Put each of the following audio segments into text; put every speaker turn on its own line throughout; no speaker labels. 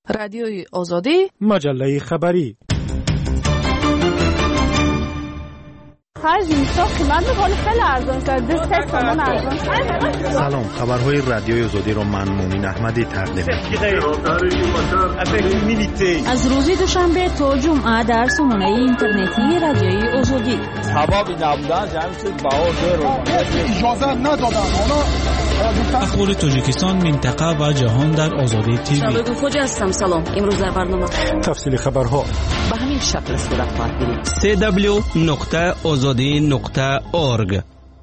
رادیوی آزادی،
مجله خبری.
خرج اینستا قیمت میکنه خیلی ارزان شده.
سلام، خبرهای رادیوی آزادی رو من مومین احمدی تقدیم می‌کنم.
از روز دوشنبه تا جمعه در سامانه اینترنتی رادیوی آزادی.
سبب نبودن جمعیت باور
اجازه ندادن.
اخبار تاجیکستان، منطقه و جهان در آزادی تیوی.
شباب خوش هستم. سلام. امروز در برنامه
تفصیل خبرها
به همین شکل صورت خواهد گرفت.
www.azadi.org.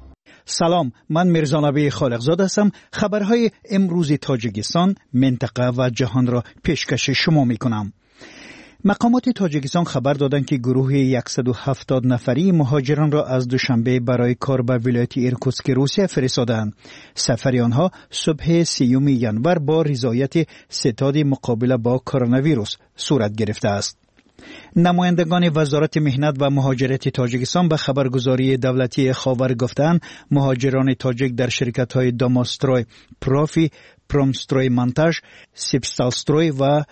سلام، من میرزا نبی خالقزاد هستم. خبرهای امروز تاجیکستان، منطقه و جهان را پیشکش شما میکنم. مقامات تاجیکستان خبر دادند که گروه 170 نفری مهاجران را از دوشنبه برای کار به ولایت ایرکوتسک روسیه فرستادند. سفر آنها صبح 30 ینور با رضایت ستاد مقابله با کرونا ویروس صورت گرفته است. نمایندگان وزارت مهنت و مهاجرت تاجیکستان به خبرگزاری دولتی خاور گفتند مهاجران تاجیک در شرکت‌های داماستروی پروفی، پرومستروی مانتاژ، سیپستالستروی و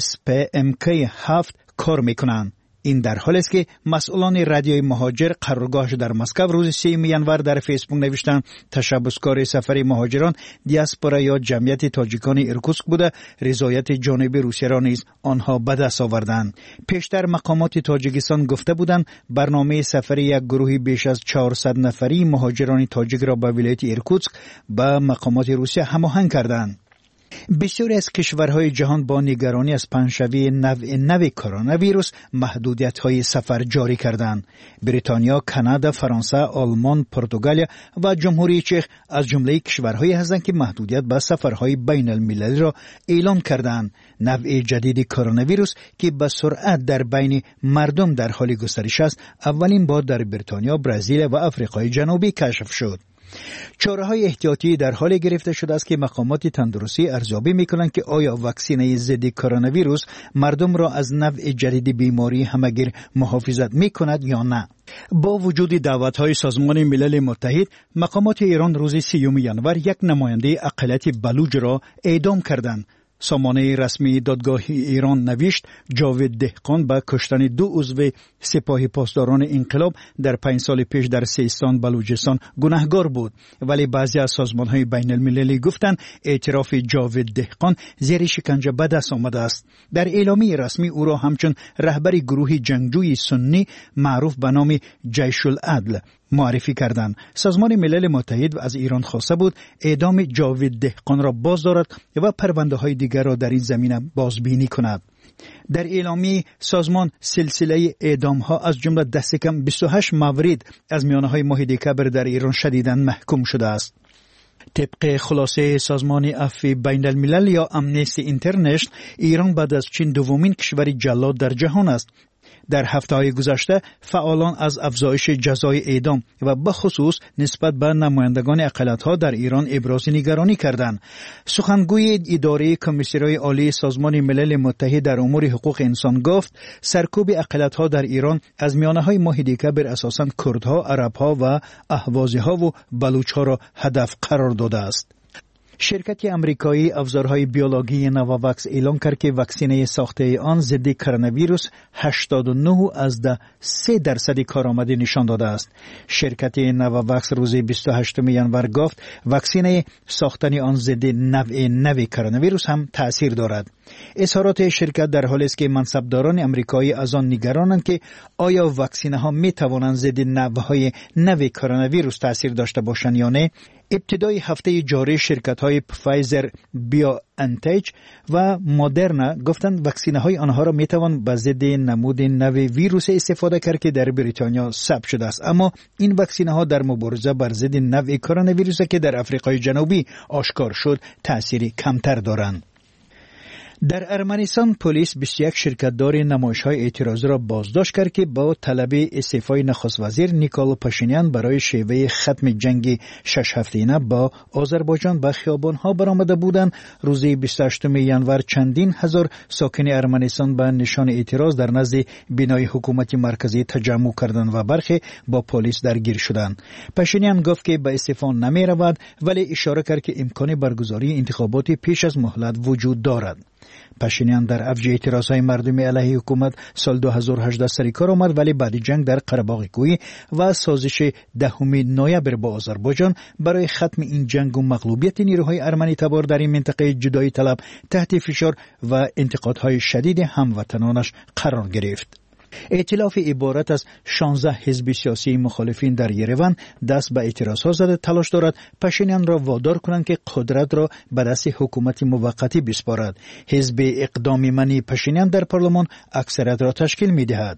SPMK 7 کار میکنند. این در حالی است که مسئولان رادیوی مهاجر قرارگاهش در مسکو روز 3 ینور در فیسبوک نوشتند تشبسکار سفر مهاجران دیاسپورا یا جمعیت تاجیکان ایرکوتسک بوده، رضایت جانب روسیه را نیز آنها به دست آوردند. پیشتر مقامات تاجیکستان گفته بودند برنامه سفر یک گروه بیش از 400 نفری مهاجران تاجیک را به ولایت ایرکوتسک به مقامات روسیه هماهنگ کردند. بسیاری از کشورهای جهان با نگرانی از پنجشنبه نو کرونا ویروس محدودیت‌های سفر جاری کردند. بریتانیا، کانادا، فرانسه، آلمان، پرتغال و جمهوری چک از جمله کشورهایی هستند که محدودیت به سفرهای بین المللی را اعلام کردند. نوع جدید کرونا ویروس که به سرعت در بین مردم در حال گسترش است، اولین بار در بریتانیا، برزیل و آفریقای جنوبی کشف شد. چاره‌های احتیاطی در حال گرفته شده است که مقامات تندرستی ارزیابی می‌کنند که آیا واکسینه ضد کرونا ویروس مردم را از نوع جدید بیماری همگیر محافظت می‌کند یا نه. با وجود دعوت‌های سازمان ملل متحد، مقامات ایران روز 3 ینور یک نماینده اقلیت بلوچ را اعدام کردند. سامانه رسمی دادگاه ایران نوشت جاوید دهقان با کشتن 2 عضو سپاه پاسداران انقلاب در 5 سال پیش در سیستان بلوچستان گناهکار بود، ولی بعضی از سازمان‌های بین المللی گفتند اعتراف جاوید دهقان زیر شکنجه به دست آمده است. در اعلامیه رسمی او را همچون رهبر گروه جنگجوی سنی معروف به نام جیش العدل معرفی کردند. سازمان ملل متحد از ایران خواسته بود اعدام جاوید دهقان را باز دارد و پرونده‌های دیگر را در این زمینه بازبینی کند. در اعلامیه سازمان سلسله اعدام‌ها از جمله دست کم 28 مورد از میانه‌های ماه دکبر در ایران شدیداً محکوم شده است. طبق خلاصه سازمان عفو بین الملل یا امنستی اینترنشنال، ایران بعد از چین دومین کشور جلاد در جهان است. در هفته‌های گذشته فعالان از افزایش جزای اعدام و به خصوص نسبت به نمایندگان اقلیت‌ها در ایران ابراز نگرانی کردند. سخنگوی اداره کمیسیون‌های عالی سازمان ملل متحد در امور حقوق انسان گفت سرکوب اقلیت‌ها در ایران از میانه‌های ماه دکبر اساساً کردها، عرب‌ها و اهوازی‌ها و بلوچ‌ها را هدف قرار داده است. شرکت امریکایی ابزارهای بیولوژی نوواکس اعلام کرد که واکسینه ساخته آن ضد کرونا ویروس 89.3% کارآمدی نشان داده است. شرکت نوواکس روز 28 ینور گفت واکسینه ساختن آن ضد نوع کرونا ویروس هم تأثیر دارد. اظهارات شرکت در حالی است که منصبداران امریکایی از آن نگرانند که آیا واکسینه ها می توانند ضد نوع کرونا ویروس تأثیر داشته باشند یا نه. ابتدای هفته جاری شرکت‌های فایزر، بیو انتج و مدرنا گفتند واکسینه های آنها را می توان به ضد نمود نوع ویروس استفاده کرد که در بریتانیا ثبت شده است، اما این واکسینه ها در مبارزه بر ضد نوع کرونا ویروس که در آفریقای جنوبی آشکار شد تأثیری کمتر دارند. در ارمنستان پلیس 21 شرکت‌دار نمایش‌های اعتراضی را بازداشت کرد که با طلب استعفای نخست وزیر نیکول پاشینیان برای شیوه ختم جنگ 6 هفته‌ای با آذربایجان به خیابان‌ها برآمده بودند. روز 28 ینور چندین هزار ساکن ارمنستان به نشان اعتراض در نزد بنای حکومت مرکزی تجمع کردند و برخی با پلیس درگیر شدند. پاشینیان گفت که به استعفا نمی‌رود، ولی اشاره کرد که امکان برگزاری انتخابات پیش از مهلت وجود دارد. پاشینیان در اوج اعتراضهای مردمی علیه حکومت سال 2018 سر کار آمد، ولی بعد جنگ در قره‌باغ کوهی و سازش 10 نوامبر با آذربایجان برای ختم این جنگ و مغلوبیت نیروهای ارمنی تبار در این منطقه جدایی طلب تحت فشار و انتقادهای شدید هموطنانش قرار گرفت. ائتلاف عبارت از 16 حزب سیاسی مخالفین در یروان دست به اعتراضها زده تلاش دارد پاشینیان را وادار کنند که قدرت را به دست حکومت موقتی بسپارد. حزب اقدام منی پاشینیان در پارلمان اکثریت را تشکیل می‌دهد.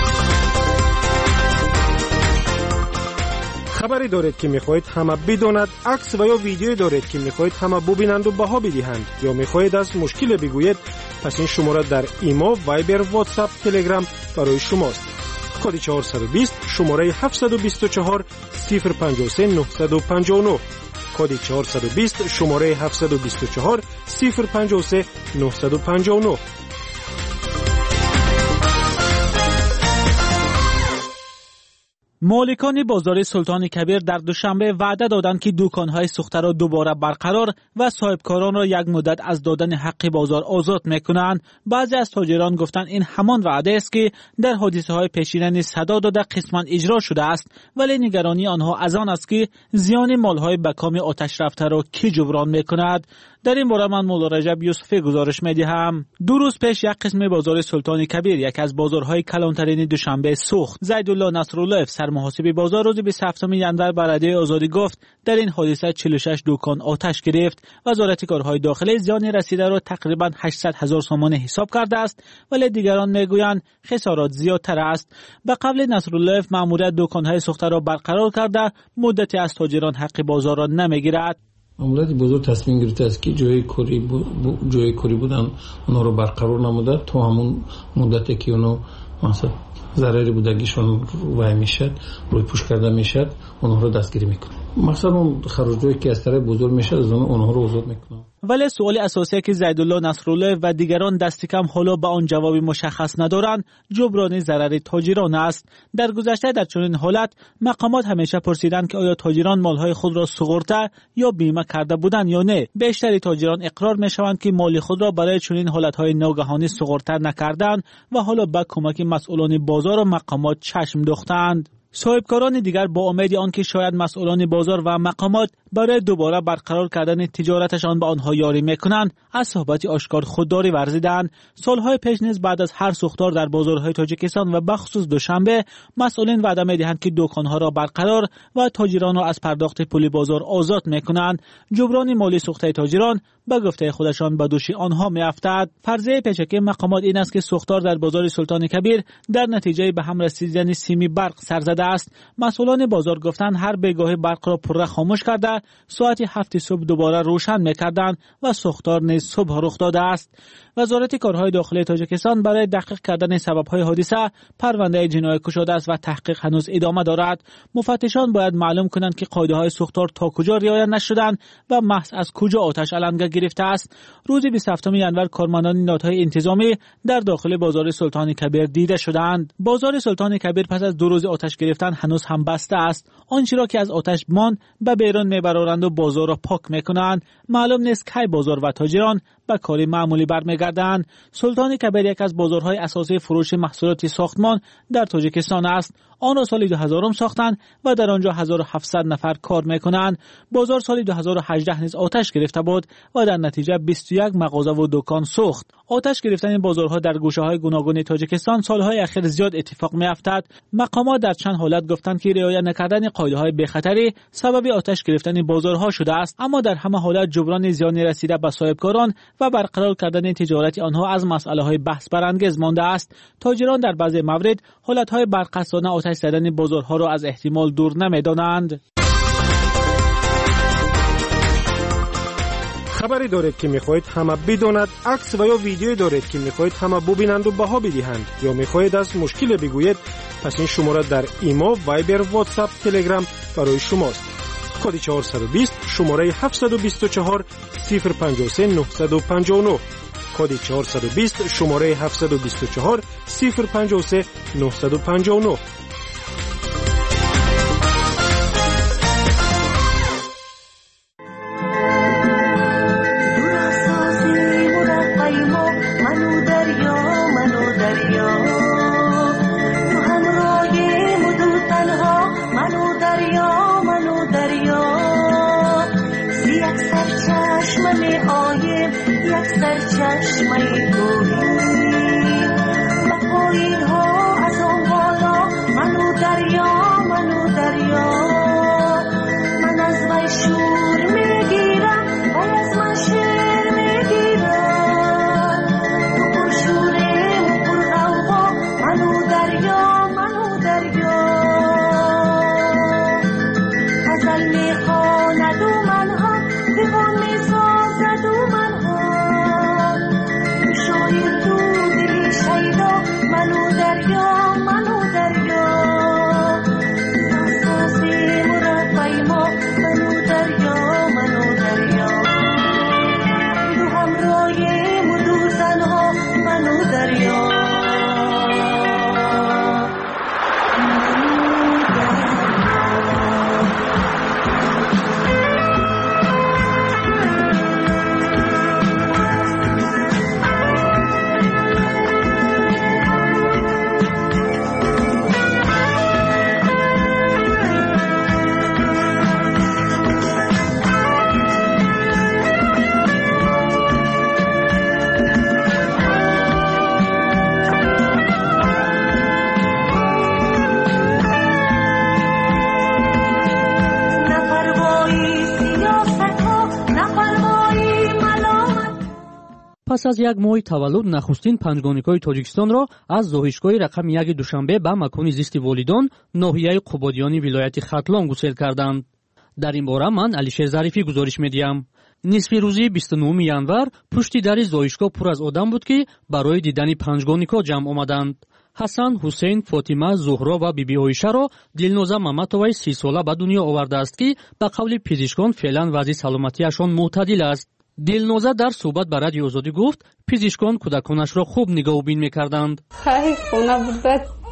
خبری دارید که میخواهید همه بداند، عکس و یا ویدیویی دارید که میخواهید همه ببینند و بها بدهند، یا میخواهید از مشکل بگویید، پس این شماره در ایما، وایبر، واتساپ، تلگرام برای شماست. کد 420 شماره 724 053 959. کد 420 شماره 724 053 959.
مالکان بازار سلطان کبیر در دوشنبه وعده دادند که دکان‌های سوخته را دوباره برقرار و صاحبکاران را یک مدت از دادن حق بازار آزاد می‌کنند. بعضی از تاجران گفتند این همان وعده است که در حادثه‌های پیشینه صدا داده قسماً اجرا شده است، ولی نگرانی آنها از آن است که زیان مال‌های به کام آتش رفته را کی جبران می‌کند. در این باره من مولا رجب یوسفی گزارش می‌دهم. 2 روز پیش یک قسم بازار سلطان کبیر، یک از بازارهای کلانترین دوشنبه سوخت. زیدالله نصرالله سرمحاسب بازار روز 27 ژانویه به رادیوی آزادی گفت در این حادثه 46 دکان آتش گرفت. وزارت کارهای داخلی زیان رسیده را تقریبا 800,000 تومان حساب کرده است، ولی دیگران میگویند خسارات زیادتر است. به قول نصرالله مأموریت دکان‌های سوخته را برقرار کرده، مدتی از تاجران حق بازار را نمیگیرد.
ماموریت بزرگ تصمیم گرفته است که جای کاری بودن اونا رو برقرار نموده تا همون مدتی که اونا مثلا ضرری بودگیشون وای میشد روی پوش کرده میشد اونها رو دستگیری میکنه. مثلا اون خروجی که از طرف بزرگ میشه از اونها رو آزاد میکنه.
ولی سوال اساسی که زیدالله نصرالله و دیگران دست کم حالا به آن جواب مشخص ندارند جبران ضرر تاجران است. در گذشته در چنین حالت مقامات همیشه پرسیدند که آیا تاجران مالهای خود را سوخته یا بیمه کرده بودند یا نه. بیشتر تاجران اقرار میشوند که مال خود را برای چنین حالتهای ناگهانی سوخته نکردند و حالا به کمک مسئولان بازار و مقامات چشم دوختند. صاحبکاران دیگر با امید آنکه شاید مسئولان بازار و مقامات برای دوباره برقرار کردن تجارتشان به آنها یاری میکنند از صحبت آشکار خودداری ورزیدند. سالهای پیش نیز بعد از هر سوختار در بازارهای تاجیکستان و بخصوص دوشنبه مسئولین وعده میدهند که دکانها را برقرار و تاجران را از پرداخت پول بازار آزاد میکنند. جبران مالی سوخته تاجران به گفته خودشان به دوش آنها میافتد. فرضیه پیشکی مقامات این است که سوختار در بازار سلطان کبیر در نتیجه به هم رسیدن سیم برق سر زده است. مسئولان بازار گفتند هر بیگاه برق را پره خاموش کرده ساعت 7 صبح دوباره روشن میکردند و سوختار نیز صبح رخ داده است. وزارت کارهای داخلی تاجیکستان برای دقیق کردن سبب‌های حادثه پرونده جنایی گشوده است و تحقیق هنوز ادامه دارد. مفتشان باید معلوم کنند که قاعده‌های سوختار تا کجا رعایت نشدند و محض از کجا آتش علنگه گرفته است. روز 27 ژانویه کارمندان نهادهای انتظامی در داخل بازار سلطان کبیر دیده شدند. بازار سلطان کبیر پس از 2 روز آتش گرفتن هنوز هم بسته است. آنچه را که از آتش ماند به بیرون میبرند و بازار را پاک میکنند. معلوم نیست کی بازار و تاجران به کار معمولی برمیگردند. سلطان کبیر یک از بازارهای اساسی فروش محصولات ساختمان در تاجیکستان است. آن را سال 2000 ساختند و در آنجا 1700 نفر کار میکنند. بازار سال 2018 نیز آتش گرفته بود و در نتیجه 21 مغازه و دکان سوخت. آتش گرفتن این بازارها در گوشه‌های گوناگون تاجیکستان سالهای اخیر زیاد اتفاق میافتد. مقامات در چند حالت گفتند که رعایت نکردن قاعده‌های بی‌خطری سبب آتش گرفتن بازارها شده است، اما در همه حالت جبران زیان رسیده به صاحبکاران و برقرار کردن تجارت آنها از مسئله‌های بحث برانگیز مانده است. تاجران در بعضی موارد حالت‌های برقصانه آتش زدن بازارها را از احتمال دور نمی‌دانند.
خبری دارید که میخواهید همه بداند، عکس و یا ویدیویی دارید که میخواهید همه ببینند و بها بدهند، یا میخواهید از مشکل بگویید، پس این شماره در ایما، وایبر، واتساپ، تلگرام برای شماست. کد 420 شماره 724 053 959. کد 420 شماره 724 053 959.
منو دریا منو دریا تو همراه مدو تنها منو دریا منو دریا یک سر چشمه آیم یک سر چشمه گوهی و پایین ها از آن بالا منو دریا منو دریا من از وی شور میگیرم و از من شعر میگیرم تو پر شوره و پر غوغا منو دریا منو دریا غزل میخواند و منها دیوان میسازد و منها تو شاعر تو دلی شیدا منو دریا منو دریا سازی مربی ما منو دریا منو دریا دو همراه مدو زنها منو دریا
پس از یک ماه تولد نخستین پنجگانیکای تاجیکستانро از زоҳишгоҳи рақами 1 душанбе ба макони зисти волидон ноҳияи қубодиёни вилояти хатлон гусел карданд. дар ин бора ман алишер зарифӣ гузориш медиҳам. нисфи рӯзи 29 январ пушти дари зоҳишгоҳ пур аз одам буд ки барои дидани панҷгонико ҷамъ омаданд. ҳасан, ҳусейн, фотима, зуҳро ва биби оишаро дилноза маматоваи 30 сола ба дунё овардааст ки ба қавли пизишкон феълан вазъи саломатиашон мӯътадил аст. дилноза дар суҳбат ба радиои озодӣ гуфт пизишкон кӯдаконашро хуб нигоҳубин мекарданд.
хона буда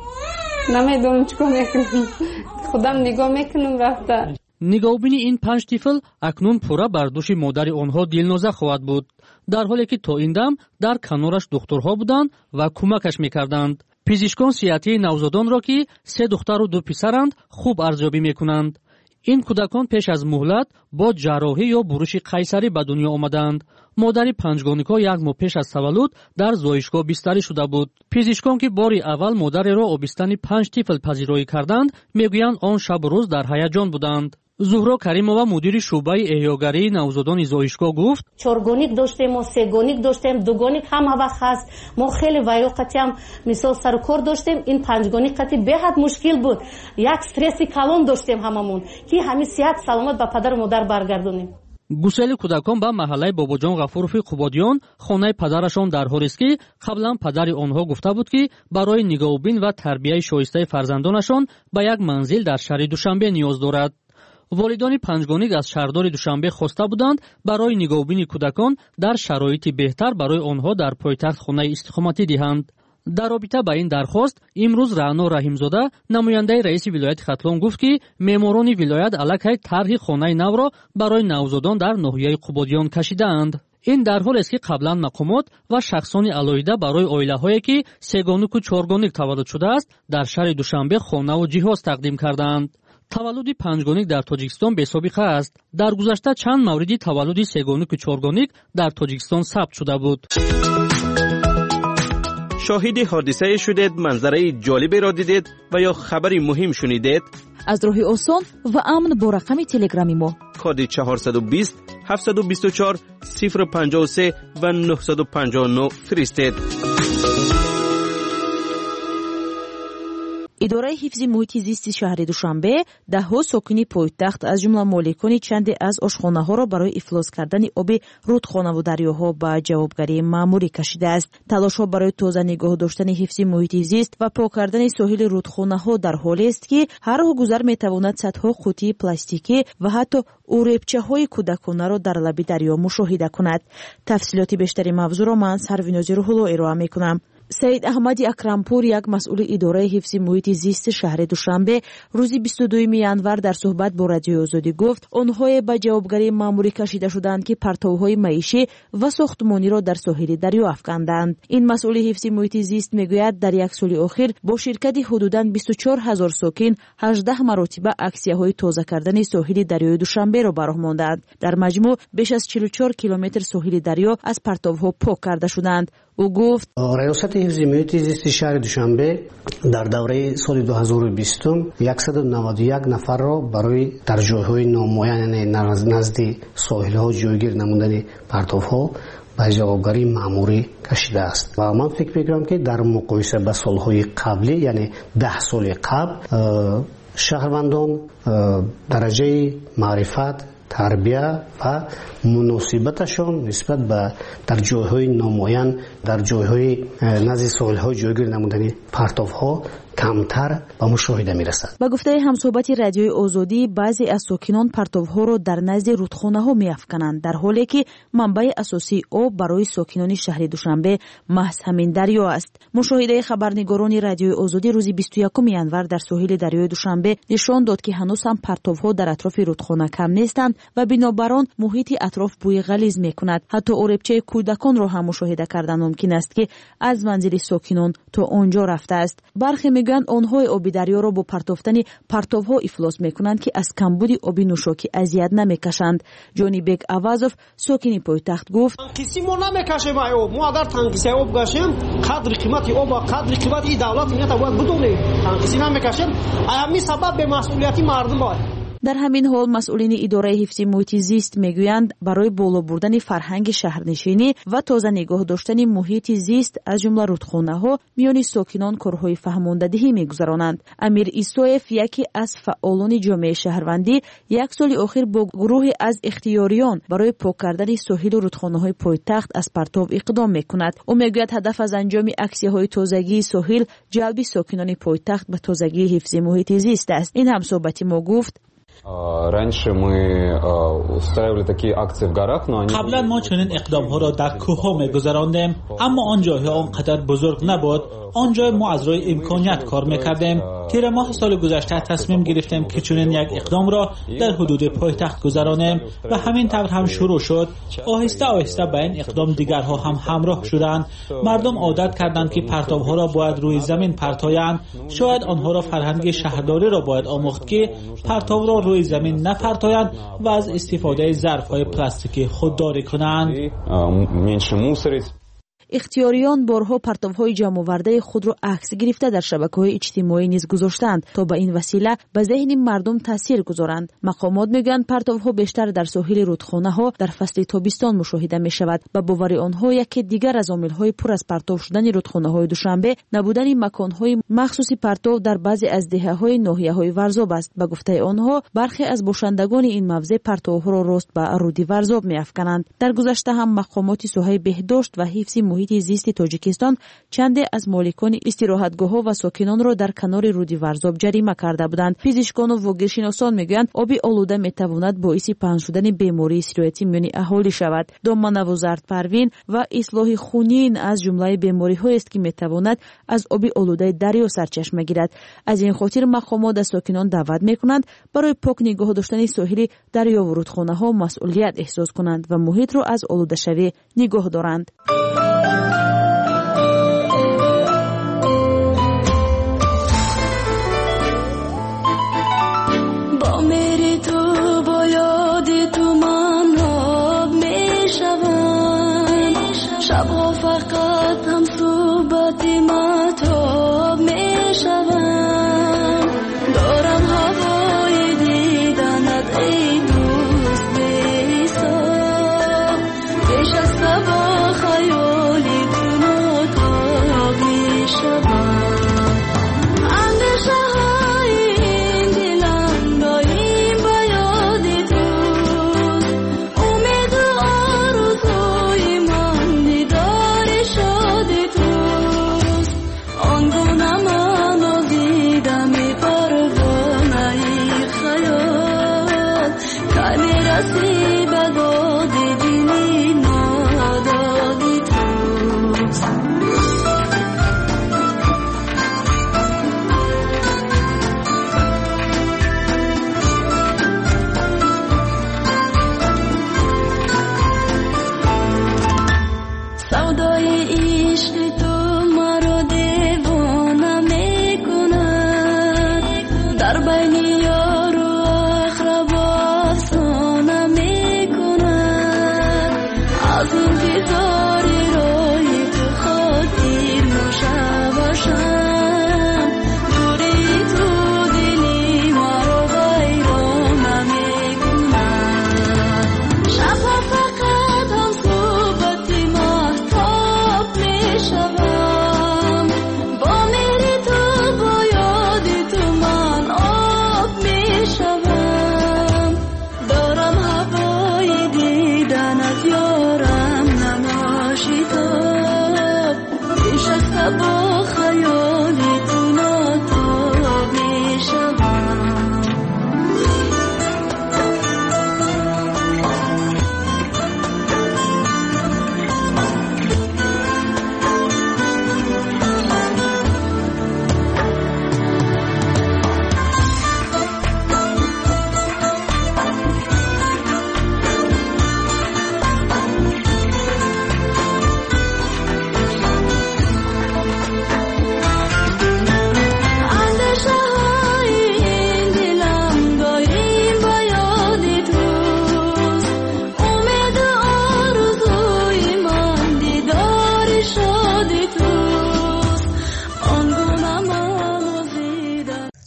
намедонам чӣ кор мекунам, худам нигоҳ мекунам рафта.
нигоҳубини ин 5 тифл акнун пурра бар души модари онҳо дилноза хоҳад буд, дар ҳоле ки то ин дам дар канораш духтурҳо буданд ва кӯмакаш мекарданд. пизишкон сиҳатии навзодонро ки 3 духтару 2 писаранд хуб арзёбӣ мекунанд. ин кӯдакон пеш аз муҳлат бо ҷарроҳӣ ё буруши қайсарӣ ба дунё омаданд. модари панҷгонико як моҳ пеш аз таваллуд дар зоҳишгоҳ бистарӣ шуда буд. пизишкон ки бори аввал модареро обистани 5 тифл пазироӣ карданд, мегӯянд он шабу рӯз дар ҳаяҷон буданд. зуҳро каримова мудири шуъбаи эҳёгарии навзодони зоҳишгоҳ гуфт:
чоргоник доштем, мо сегоник доштем, дугоник ҳама вақт ҳаст. мо хеле ваёқатиам мисол сару кор доштем. ин панҷгоник қати беҳад мушкил буд. як стресси калон доштем ҳамамон ки ҳамин сиҳат саломат ба падару модар баргардонем.
гусели кӯдакон ба маҳаллаи бобоҷон ғафурови қубодиён хонаи падарашон дар ҳолест ки қаблан падари онҳо гуфта буд ки барои нигоҳубин ва тарбияи шоистаи фарзандонашон ба як манзил дар шаҳри душанбе ниёз дорад. волидони панҷгоник аз шаҳрдори душанбе хоста буданд барои нигоҳубини кӯдакон дар шароити беҳтар барои онҳо дар пойтахт хонаи истиқоматӣ диҳанд. дар робита ба ин дархост имрӯз раъно раҳимзода намояндаи раиси вилояти хатлон гуфт ки меъморони вилоят аллакай тарҳи хонаи навро барои навзодон дар ноҳияи қубодиён кашидаанд. ин дар ҳолест ки қаблан мақомот ва шахсони алоҳида барои оилаҳое ки сегонику чоргоник таваллуд шудааст дар шаҳри душанбе хонаву ҷиҳоз тақдим кардаанд. таваллуди панҷгоник дар тоҷикистон бесобиқа аст. дар гузашта чанд мавриди таваллуди сегонику чоргоник дар тоҷикистон сабт шуда буд.
شاهد حادثه شدید، منظره جالبی را دیدید و یا خبری مهم شنیدید؟
از راه آسان و امن با رقم تلگرامی ما
کد 420 724 053 و 959 فرستید.
идораи ҳифзи муҳити зисти шаҳри душанбе даҳҳо сокини пойтахт аз ҷумла моликони чанде аз ошхонаҳоро барои ифлос кардани оби рудхонаву дарёҳо ба ҷавобгарии маъмурӣ кашидааст. талошҳо барои тоза нигоҳ доштани ҳифзи муҳити зист ва пок кардани соҳили рудхонаҳо дар ҳолест ки ҳар гузар метавонад сатҳо қутии пластикӣ ва ҳатто уребчаҳои кӯдаконаро дар лаби дарё мушоҳида кунад. тафсилоти бештари мавзӯъро ман сарвинози рӯҳулло ироа мекунам. سید احمد اکرمپور یک مسئول اداره حفظ محیط زیست شهر دوشنبه روز 22 ینور در صحبت با رادیوی آزادی گفت آنها به جوابگری ماموری کشیده شدند که پرتوهای معیشی و ساختمانی را در ساحل دریا افکندند. این مسئول حفظ محیط زیست میگوید در یک سال اخیر با شرکت حدوداً 24000 ساکن 18 مرتبه اکسیه‌های تازه کردن ساحل دریای دوشنبه را براه ماندند. در مجموع بیش از 44 کیلومتر ساحل دریا از پرتوها پاک کرده شدند. او گفت
ریاست حفظ محیط زیست شهر دوشنبه در دوره سال 2020 191 نفر را برای در جایهای نامعین نزد ساحل‌ها جایگیر نمودن پرتوها به جوابگری مأموری کشیده است و من فکر می‌کنم که در مقایسه با سال‌های قبلی یعنی 10 سال قبل شهروندان درجه معرفت تربیه و مناسبتشان نسبت به در جایهای نامعین در جایهای نزد ساحل‌ها جایگیر نمودن پرتوها کمتر به مشاهده می‌رسد.
با گفته همصحبت رادیوی آزادی بعضی از ساکنان پرتوها را در نزد رودخانه‌ها می‌افکنند در حالی که منبع اساسی آب برای ساکنان شهر دوشنبه محض همین دریا است. مشاهده خبرنگاران رادیوی آزادی روز 21 ینور در ساحل دریای دوشنبه نشان داد که هنوز هم پرتوها در اطراف رودخانه کم نیستند و بنابر آن محیط اطراف بوی غلیظ می‌کند. حتی اوربچه کودکان را هم مشاهده کردن ممکن است که از منزل ساکنان تا آنجا رفته است. برخی میگویند آنها آب دریا را با پرتافتن پرتوها افلاس میکنند که از کمبود آب نوشاکی اذیت نمیکشند. جونی بیگ اوازوف ساکن پایتخت گفت
تنقیسی ما نمیکشیم آب. ما اگر تنقیسی آب کشیم قدر قیمت آب و قدر قیمت این دولت میاد باید بدونیم. تنقیسی نمیکشیم همین سبب به مسئولیتی مردم باید.
در همین حال مسئولین اداره حفظ محیط زیست میگویند برای بالا بردن فرهنگ شهرنشینی و تازه نگاه داشتن محیط زیست از جمله رودخانه‌ها میان ساکنان کارهای فهماندهی میگذرانند. امیر ایسویف یکی از فعالان جامعه شهروندی یک سال اخیر با گروهی از اختیاریان برای پاک کردن ساحل و رودخانه‌های پایتخت از پرتو اقدام میکند. او میگوید هدف از انجام اکسی‌های تازگی ساحل جلب ساکنان پایتخت به تازگی حفظ محیط زیست است. این هم صحبت ما گفت
قبلا ما چنین اقدام ها را در کوه ها می گذراندیم اما آن جاهای آنقدر بزرگ نبود. آنجا ما از روی امکانیت کار میکردیم. تیر ماه سال گذشته تصمیم گرفتیم که چنین یک اقدام را در حدود پایتخت گذرانیم و همین طور هم شروع شد. آهسته آهسته به این اقدام دیگرها هم همراه شدند. مردم عادت کردند که پرتوها را باید روی زمین پرتایند. شاید آنها را فرهنگ شهرداری را باید آموخت که پرتو را روی زمین نپرتایند و از استفاده ظرف‌های پلاستیکی خودداری کنند.
اختیاریان بارها پرتوهای جمع آورده خود را عکس گرفته در شبکه‌های اجتماعی نیز گذاشتند تا به این وسیله به ذهن مردم تاثیر گذارند. مقامات میگویند پرتوها بیشتر در ساحل رودخانه‌ها در فصل تابستان مشاهده می‌شود. به باور آنها یکی دیگر از عامل‌های پر از پرتو شدن رودخانه‌های دوشنبه نبودن مکان‌های مخصوص پرتو در بعضی از دهه‌های ناحیه‌های ورزاب است. به گفته آنها برخی از باشندگان این موضع پرتوها را راست به رود ورزاب می‌افکنند. در گذشته هم مقامات ساحه بهداشت و حفظ محیط زیست تاجیکستان چند از مالکان استراحتگاه‌ها و ساکنان را در کنار رود ورزاب جریمه کرده بودند. پزشکان و واگیرشناسان میگویند آب آلوده میتواند باعث پنهان شدن بیماری سیرویتی میان اهالی شود. دامنه و زرد پروین و اصلاح خونین از جمله بیماری‌هایی است که میتواند از آب آلوده دریا سرچشمه گیرد. از این خاطر مقامات از ساکنان دعوت میکنند برای پاک نگاه داشتن ساحل دریا و رودخانه‌ها مسئولیت احساس کنند و محیط را از آلوده شوی نگاه دارند.
شبها فقط هم صحبت مطاب می شوم. دارم هوای دیدنت ای دوست بی‌حساب. پیش از صبح خیالی تو ناتاب می شوم. اندیشه های این دلم داریم به یاد توست. امید و آرزوی من دیدار شاد توست.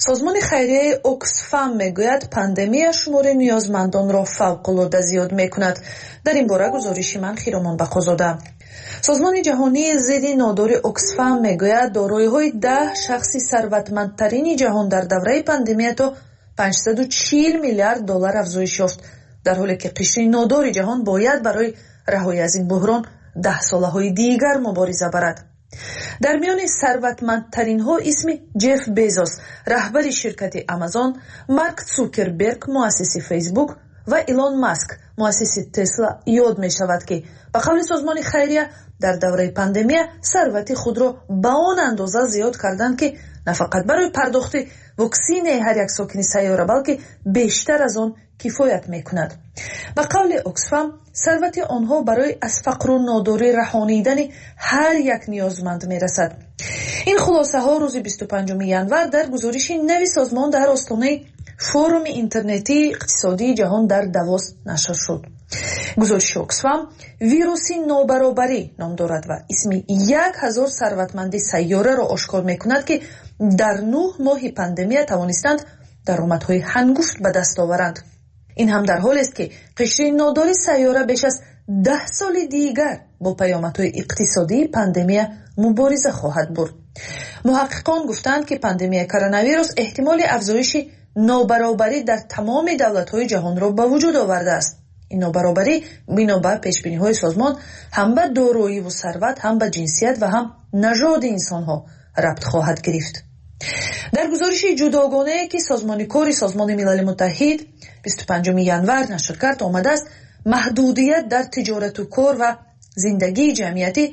سازمان خیریه اوکسفام میگوید پاندمی شمار نیازمندان را فوق‌العاده زیاد میکند. در این باره گزارش من خیرامان بخوزاده. سازمان جهانی ضد ناداری اوکسفام میگوید دارایی‌های 10 شخص ثروتمندترین جهان در دوره پاندمی تا 540 میلیارد دلار افزایش یافت، در حالی که قشر ناداری جهان باید برای رهایی از این بحران 10 ساله‌های دیگر مبارزه برد. در میان ثروتمندترین ها اسم جف بیزوس رهبر شرکت آمازون، مارک زوکربرگ مؤسس فیسبوک و ایلون ماسک مؤسس تسلا یاد می شود که به قول سازمان خیریه در دوره پاندمی ثروت خود را به آن اندازه زیاد کردند که نه فقط برای پرداخت واکسین هر یک ساکن سیاره بلکه بیشتر از آن کفایت می کند. به قول اوکسفام ثروت آنها برای از فقر و ناداری رهانیدن هر یک نیازمند می رسد. این خلاصه ها روز 25 ژانویه در گزارش نوی سازمان در آستانه فوروم اینترنتی اقتصادی جهان در داووس نشر شد. گزارش اوکسفام ویروس نابرابری نام دارد و اسم 1000 ثروتمند سیاره را آشکار می کند که در 9 ماه پاندمی توانستند درآمدهای هنگفت به دست آورند. این هم در حالی است که قشر نادار سیاره بیش از 10 سال دیگر با پیامدهای اقتصادی پاندمی مبارزه خواهد برد. محققان گفتند که پاندمی کرونا ویروس احتمال افزایش نابرابری در تمام دولت‌های جهان را به وجود آورده است. این نابرابری بنا به پیش‌بینی‌های سازمان هم به دارایی و ثروت، هم به جنسیت و هم نژاد انسان‌ها ربط خواهد گرفت. در گزارش جداگانه که سازمان کار سازمان ملل متحد 25 ژانویه نشر کرد آمده است محدودیت در تجارت و کار و زندگی جمعیتی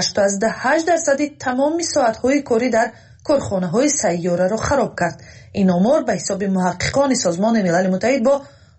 88% تمام ساعت‌های کاری در کارخانه‌های سیاره را خراب کرد. این آمار به حساب محققان سازمان ملل متحد با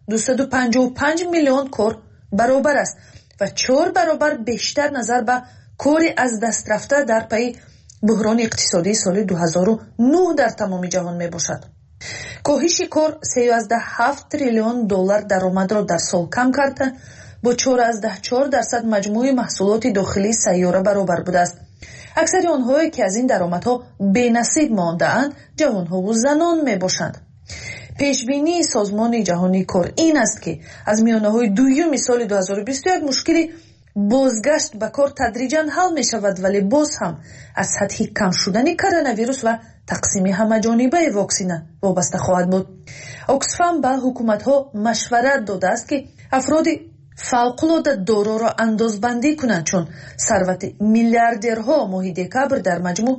255 میلیون کار برابر است و 4 برابر بیشتر نظر به کاری از دست رفته در پی بحران اقتصادی سال 2009 در تمام جهان می باشد. کاهش کار 3.7 تریلیون دلار درآمد را در سال کم کرده با 4.4% مجموع محصولات داخلی سیاره برابر بوده است. اکثر آنهایی که از این درآمدها بی‌نصیب مانده‌اند جوان‌ها و زنان می باشند. پیشبینی سازمان جهانی کار این است که از میانه‌های دوم سال 2021 مشکلی بازگشت به کار تدریجاً حل می شود، ولی باز هم از سطح کم شدن کرونا ویروس و تقسیم همه‌جانبه واکسن وابسته خواهد بود. اوکسفام به حکومت‌ها مشورت داده است که افراد فوق‌العاده دارا را اندازبندی کنند، چون ثروت میلیاردرها ماه دکبر در مجموع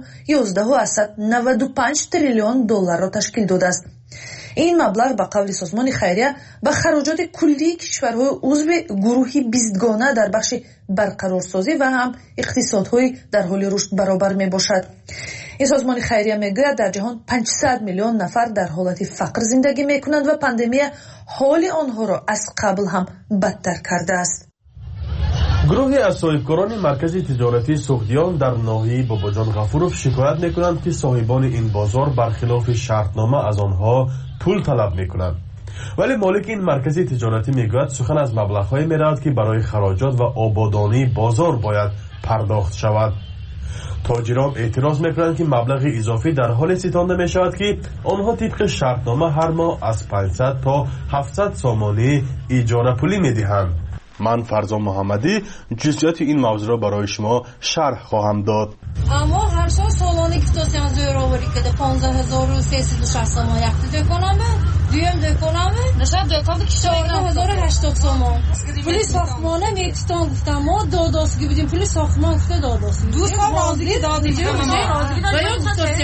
11.95 تریلیون دلار را تشکیل داده است. این مبلغ به قول سازمان خیریه به خراجات کلی کشورهای عضو گروه 20 گانه در بخش برقرارسازی و هم اقتصادهای در حال رشد برابر می باشد. این سازمان خیریه میگوید در جهان 500 میلیون نفر در حالت فقر زندگی می کنند و پاندمی حال آنها را از قبل هم بدتر کرده است.
گروهی از صاحبکاران مرکز تجارتی سوخدیان در ناحیه باباجان غفورов شکایت میکنند که صاحبان این بازار برخلاف شرطنامه از آنها پول طلب میکنند، ولی مالک این مرکز تجارتی میگوید سخن از مبلغ‌هایی میرود که برای خراجات و آبادانی بازار باید پرداخت شود. تاجران اعتراض میکنند که مبلغ اضافی در حال ستانده می شود که آنها طبق شرطنامه هر ماه از 500 تا 700 سامانی اجاره پولی میدهند. من فرزان محمدی جزئیات این موضوع را برای شما شرح خواهم داد.
اما هر سال سالانه 230 یورو آوری که 15360 سوم یختی دکنامه دویم دکنامه نشد دکان که 14080 سوم پول ساختمانه میتون گفتم ما داداسگی بودیم پول ساختمان گفته داداسگی دوست راضی دادی باید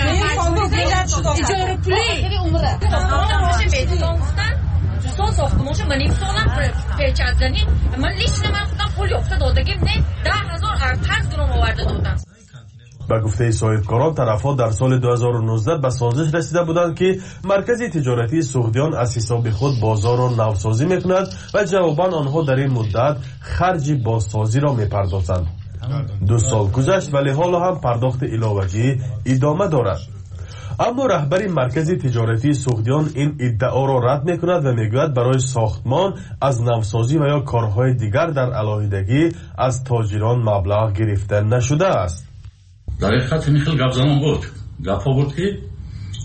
اجاره پولی عمره میتون گفتن دوستان ساختمانشو من نمیتونم پیچت زنی من لیست من خودم پول یافته دادگیم نه 10005 گرم آورده دادم.
به گفته صاحبکاران طرف‌ها در سال 2019 به سازش رسیده بودند که مرکز تجارتی سوخدیان از حساب خود بازار را نوسازی می‌کند و جواباً آنها در این مدت خرج بازسازی را می‌پردازند. 2 سال گذشت ولی حالا هم پرداخت علاوه‌ای ادامه دارد. اما رهبر مرکز تجارتی سوخدیان این ادعا را رد می‌کند و میگوید برای ساختمان از نوسازی و یا کارهای دیگر در علاهیدگی از تاجران مبلغ گرفته نشده است.
در حقیقت این خیلی گپ زنان بود. گپ‌ها بود که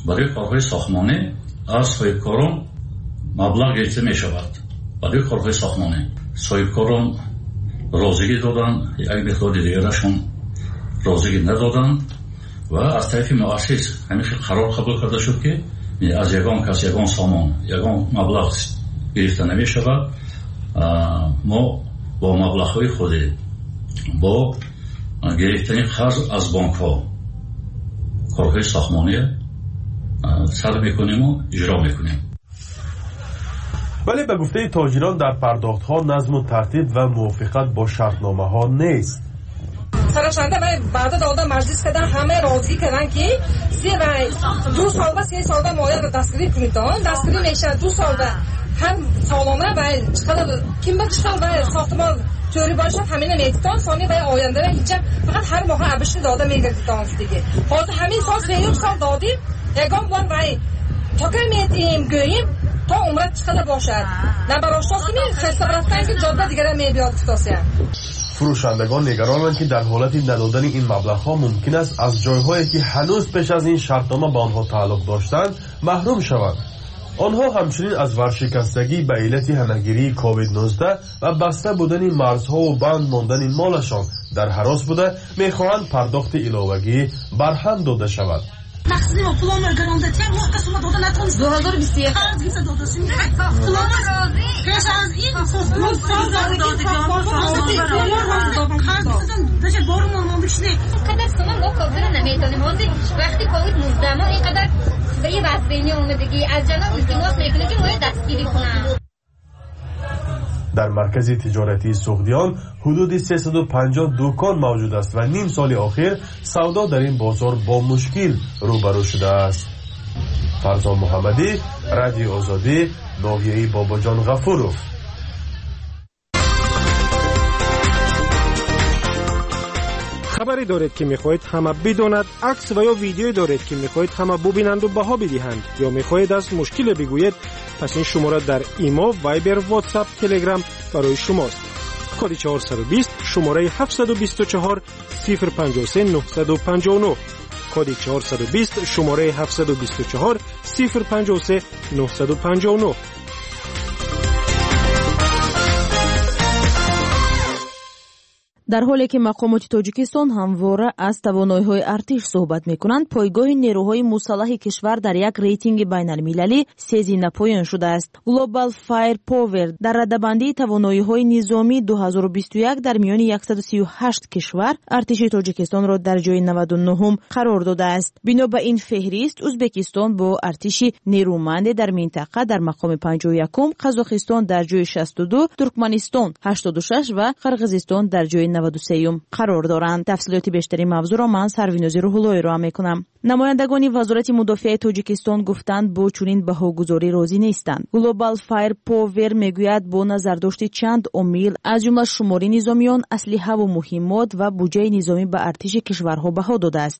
برای کارهای ساختمانی از صاحبکاران مبلغ گرفته می شود. برای کارهای ساختمانی صاحبکاران رازیگی دادن، یک مقدار دیگرشون رازیگی ندادن و از طرف مؤسس همیشه قرار قبول کرده شد که از یگان کس یگان سامان یگان مبلغ گرفته نمی شود. ما با مبلغ های خود با گرفتن قرض از بانک ها کارهای ساختمانی سر میکنیم و اجرا میکنیم.
ولی به گفته تاجران در پرداخت ها نظم و ترتیب و موافقت با شرطنامه ها نیست.
سرشنده بعد داده مجلس کردن همه راضی کردن که 2 سال و 3 سال مالیات را دستگیری کنید. دستگیری میشه 2 سال و هم سالانه و چقدر کیم به چقدر و ساختمان جوری باشد همین میتون ثانی و آینده و هیچ فقط هر ماه ابشت داده میگردید دیگه. حاضر همین سال 3 سال دادیم یگان وان و تا که میتیم گوییم تا عمرت چقدر باشد نه براشتاز کنیم خسته برفتن که جاده دیگر میبیاد کتاسیم.
فروشندگان نگرانند که در حالت ندادن این مبلغ‌ها ممکن است از جای‌هایی که هنوز پیش از این شرطنامه به آنها تعلق داشتند محروم شوند. آنها همچنین از ورشکستگی به علت همهگیری کووید 19 و بسته بودن مرزها و بند ماندن مالشان در هراس بوده می‌خواهند پرداخت علاوگی برهم داده شود.
تقسیم پلان گرانده تیم وقت شما داده نتونست 2021 قرض گیسه داده شیم پلان راضی پیش از این سوسمون سال داده قرض داده بارمون نمیشنه
قدر شما ما کار نمیتونیم وقتی کووید 19 ما اینقدر به یه وضعیتی اومدگی از جناب التماس میکنه که باید دستگیری کنن.
در مرکز تجارتی سوخدیان حدود 350 دکان موجود است و نیم سال اخیر سودا در این بازار با مشکل روبرو شده است. فرزان محمدی، رادیو آزادی، ناحیه باباجان غفورов.
خبری دارید که میخواهید همه بداند، عکس و یا ویدیویی دارید که میخواهید همه ببینند و بها بدهند یا میخواهید از مشکل بگویید، پس این شماره در ایمو، وایبر، واتساپ، تلگرام برای شماست. کد 420 شماره 724 053 959 کد 420 شماره 724 053 959.
در حالی که مقامات تاجیکستان همواره از توانایی‌های ارتش صحبت می‌کنند، پایگاه نیروهای مسلح کشور در یک ریتینگ بین‌المللی سه‌زینه پایان شده است. Global Fire Power در رده‌بندی توانایی‌های نظامی 2021 در میان 138 کشور ارتش تاجیکستان را در جای 99 قرار داده است. بنا به این فهرست، ازبکستان با ارتش نیرومند در منطقه در مقام 51، قزاقستان در جای 62، ترکمنستان 86 و قرقیزستان در جای 93 قرار دارند. تفصیلات بیشتری موضوع را من سروینوز روح‌الله ارائه می‌کنم. نمایندگان وزارت مدافع تاجیکستان گفتند با چنین بهاگذاری راضی نیستند. گلوبال فایر پاور میگوید با نظر داشت چند عامل از جمله شماری نظامیان، اسلحه و مهمات و بودجه نظامی به ارتش کشورها بها داده است.